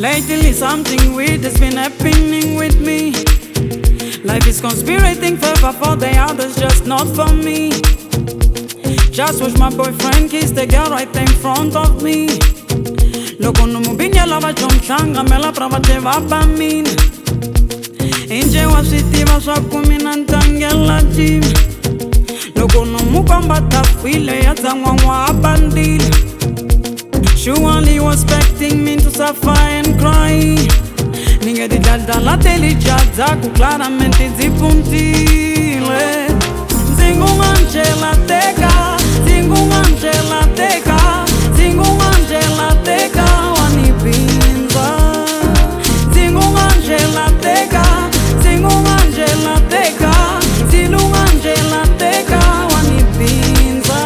Lately something weird has been happening with me. Life is conspirating forever for the others, just not for me. Just watch my boyfriend kiss the girl right in front of me. Loko numubinya lava chomchanga mela pravate vapa mina. Inje wa sitiva swa kumina ntangela jim. Loko numukomba tafile ya tangwa abandile. Surely was expecting me to suffer and cry. Ninge di dala teli jaza ku claramente zipuntile. Zingungangela teka, zingungangela teka, zingungangela teka wanipinza. Zingungangela teka, zingungangela teka, zilungangela teka wanipinza.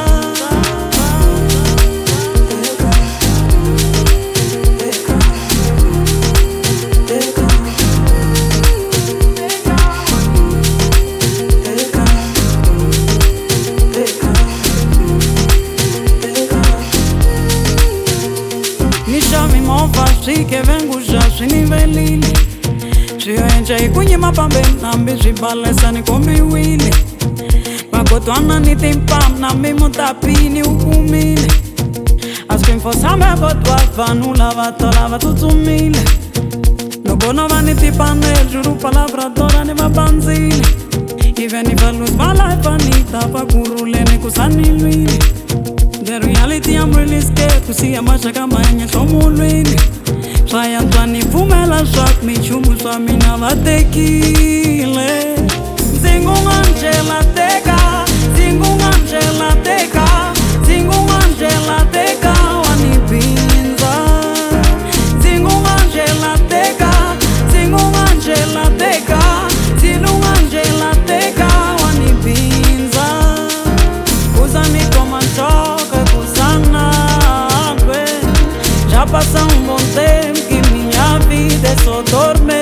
Che vengo già sui livelli. C'è quindi pambe nambe si ballesa ni come willy. Ma kotwana ni timpam nambe mutapini ukumile. Asking for some but what vanu lava tolava tutumile. No bono vani tipane giuro palabra dora ne mabanzile. Even if I lose my life I need tapa kurule ne kusani luili. The reality I'm really scared to see amasha kama yenye tomulwini. Sayantwani fumela shock me chumu swa mina vatekile. Zingungangela teka, zingungangela teka, zingungangela teka wanipinza. Zingungangela teka, zingungangela teka, zilungangela teka wanipinza. Kuzani koma choke kuzana kwe. Já passa bom tempo que minha vida é só dormir.